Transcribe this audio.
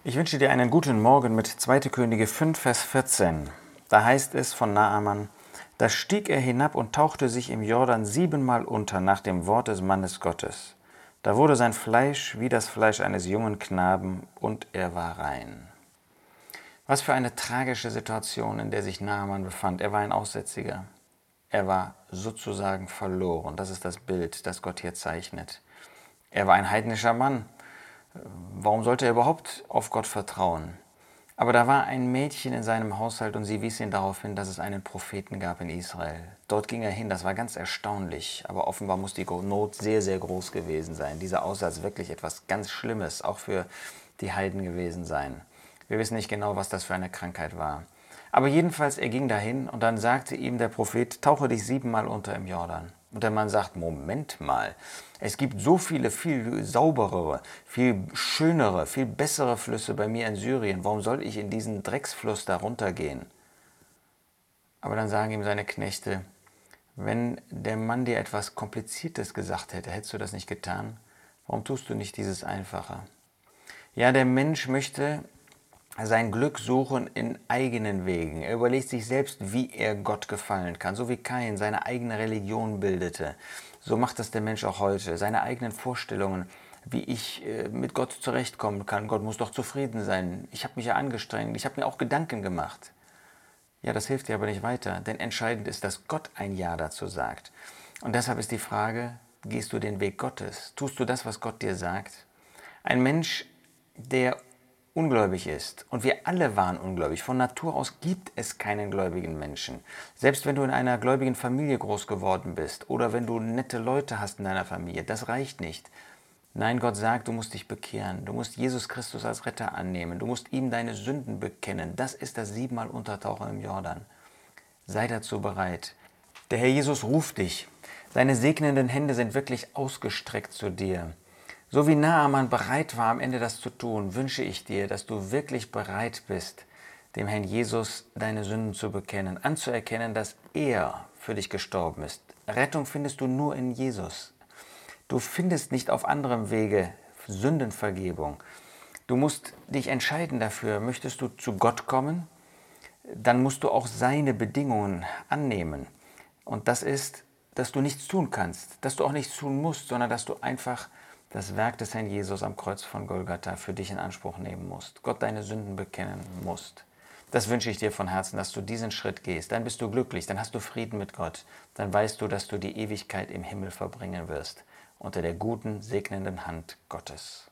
Ich wünsche dir einen guten Morgen mit 2. Könige 5, Vers 14. Da heißt es von Naaman: Da stieg er hinab und tauchte sich im Jordan 7-mal unter nach dem Wort des Mannes Gottes. Da wurde sein Fleisch wie das Fleisch eines jungen Knaben, und er war rein. Was für eine tragische Situation, in der sich Naaman befand. Er war ein Aussätziger. Er war sozusagen verloren. Das ist das Bild, das Gott hier zeichnet. Er war ein heidnischer Mann. Warum sollte er überhaupt auf Gott vertrauen? Aber da war ein Mädchen in seinem Haushalt und sie wies ihn darauf hin, dass es einen Propheten gab in Israel. Dort ging er hin, das war ganz erstaunlich, aber offenbar muss die Not sehr, sehr groß gewesen sein. Dieser Aussatz wirklich etwas ganz Schlimmes, auch für die Heiden gewesen sein. Wir wissen nicht genau, was das für eine Krankheit war. Aber jedenfalls, er ging dahin und dann sagte ihm der Prophet: Tauche dich 7-mal unter im Jordan. Und der Mann sagt: Moment mal, es gibt so viele, viel sauberere, viel schönere, viel bessere Flüsse bei mir in Syrien. Warum soll ich in diesen Drecksfluss da runtergehen? Aber dann sagen ihm seine Knechte: Wenn der Mann dir etwas Kompliziertes gesagt hätte, hättest du das nicht getan? Warum tust du nicht dieses Einfache? Ja, der Mensch möchte sein Glück suchen in eigenen Wegen. Er überlegt sich selbst, wie er Gott gefallen kann. So wie Kain seine eigene Religion bildete. So macht das der Mensch auch heute. Seine eigenen Vorstellungen, wie ich mit Gott zurechtkommen kann. Gott muss doch zufrieden sein. Ich habe mich ja angestrengt. Ich habe mir auch Gedanken gemacht. Ja, das hilft dir aber nicht weiter. Denn entscheidend ist, dass Gott ein Ja dazu sagt. Und deshalb ist die Frage: Gehst du den Weg Gottes? Tust du das, was Gott dir sagt? Ein Mensch, der ungläubig ist, und wir alle waren ungläubig. Von Natur aus gibt es keinen gläubigen Menschen. Selbst wenn du in einer gläubigen Familie groß geworden bist oder wenn du nette Leute hast in deiner Familie, das reicht nicht. Nein, Gott sagt, du musst dich bekehren. Du musst Jesus Christus als Retter annehmen. Du musst ihm deine Sünden bekennen. Das ist das 7-mal Untertauchen im Jordan. Sei dazu bereit. Der Herr Jesus ruft dich. Seine segnenden Hände sind wirklich ausgestreckt zu dir. So wie Naaman bereit war, am Ende das zu tun, wünsche ich dir, dass du wirklich bereit bist, dem Herrn Jesus deine Sünden zu bekennen, anzuerkennen, dass er für dich gestorben ist. Rettung findest du nur in Jesus. Du findest nicht auf anderem Wege Sündenvergebung. Du musst dich entscheiden dafür. Möchtest du zu Gott kommen? Dann musst du auch seine Bedingungen annehmen. Und das ist, dass du nichts tun kannst, dass du auch nichts tun musst, sondern dass du einfach das Werk des Herrn Jesus am Kreuz von Golgatha für dich in Anspruch nehmen musst, Gott deine Sünden bekennen musst. Das wünsche ich dir von Herzen, dass du diesen Schritt gehst. Dann bist du glücklich, dann hast du Frieden mit Gott. Dann weißt du, dass du die Ewigkeit im Himmel verbringen wirst, unter der guten, segnenden Hand Gottes.